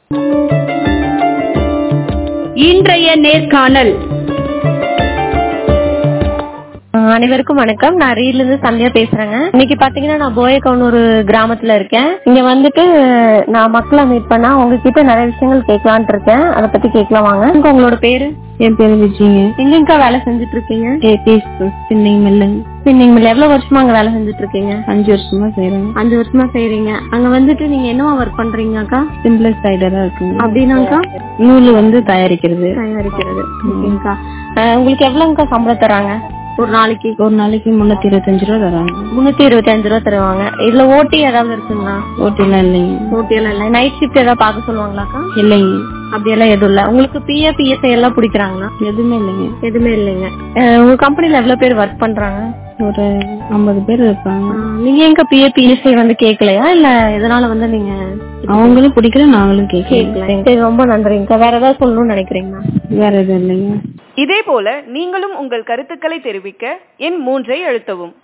இன்றைய நேர்காணல். அனைவருக்கும் வணக்கம். நான் ரீட்ல இருந்து சந்தியா பேசுறேங்க. இன்னைக்கு பாத்தீங்கன்னா நான் போயக்கவுனூர் கிராமத்துல இருக்கேன். இங்க வந்துட்டு நான் மக்களை மீட் பண்ணா உங்ககிட்ட நிறைய விஷயங்கள் கேட்கலான் இருக்கேன். அதை பத்தி கேட்கலாம் வாங்க. உங்களோட பேரு? என் பேரு விஜய்ங்க. எங்கெங்க வேலை செஞ்சுட்டு இருக்கீங்க? ஸ்பின்னிங் மில்லுங்க. Spinning mill. எவ்வளவு வருஷமா அங்க வேலை செஞ்சுட்டு இருக்கீங்க? 5 வருஷமா செய்யறேங்க. 5 வருஷமா செய்யறீங்க. அங்க வந்துட்டு நீங்க என்னவா ஒர்க் பண்றீங்க அக்கா? சிம்பிள் சைடரா இருக்குங்க. அப்படின்னாக்கா நூல் தயாரிக்கிறது. ஓகேங்கக்கா. உங்களுக்கு எவ்வளவுக்கா சம்பளம் தராங்க ஒரு நாளைக்கு? ஒரு நாளைக்கு 325 ரூபா தராங்க. 325 ரூபா தருவாங்க. இதுல ஓட்டி ஏதாவது இருக்குங்களா? ஓட்டிலாம் இல்லைங்க. ஓட்டியெல்லாம் இல்ல. நைட் ஷிஃப்ட் ஏதாவது பாக்க சொல்லுவாங்களாக்கா? இல்லைங்க. அப்படியெல்லாம் எதுவும் இல்ல. உங்களுக்கு பிஎஃப் இஎஸ்ஐ எல்லாம் பிடிக்கிறாங்களா? எதுவுமே இல்லைங்க. எதுவுமே இல்லைங்க. உங்க கம்பெனில எவ்வளவு பேர் ஒர்க் பண்றாங்க? ஒரு 50 பேர் இருப்பாங்க. நீங்க எங்க பிஎஃப் இஎஸ்ஐ கேட்கலையா? இல்ல எதனால நீங்க? அவங்களும் பிடிக்கல, நாங்களும் கேட்கல. சரி, ரொம்ப நன்றிங்க. வேற ஏதாவது சொல்லணும்னு நினைக்கிறீங்களா? வேற எதுவும் இல்லைங்க. இதே போல நீங்களும் உங்கள் கருத்துக்களை தெரிவிக்க எண் 3 அழுத்தவும்.